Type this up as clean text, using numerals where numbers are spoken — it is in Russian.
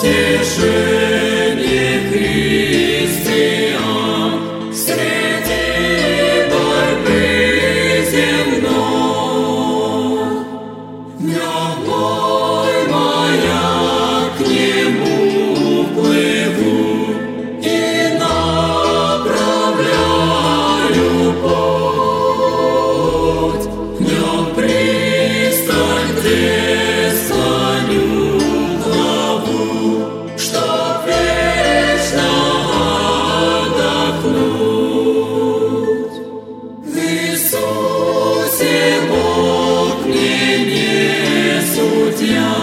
утешение христиан среди борьбы земной. Днем мой маяк к нему плыву и направляю путь. Днем пристань, где слоню главу, чтоб вечно отдохнуть. В Иисусе Бог мне не судья,